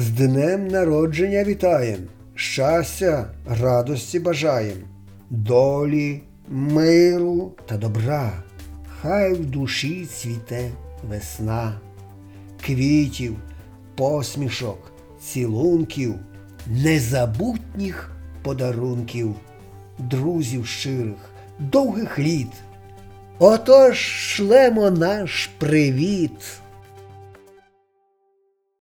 З днем народження вітаєм, щастя, радості бажаєм, долі, миру та добра. Хай в душі цвіте весна, квітів, посмішок, цілунків, незабутніх подарунків, друзів щирих, довгих літ. Отож шлемо наш привіт